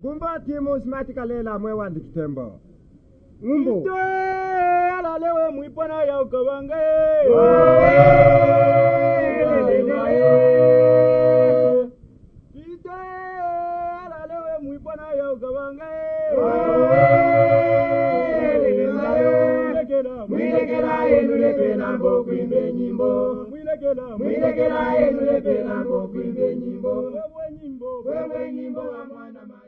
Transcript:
Kumba timu simatika lela mwe wandi kitembo. Ngumbo. Ito ala lewe muipona ya ukabanga. Ito ala lewe muipona ya ukabanga. Mwilekela enule penambo kuimbe nyimbo. Mwilekela enule penambo kuimbe nyimbo. Wewe nyimbo wa mwana.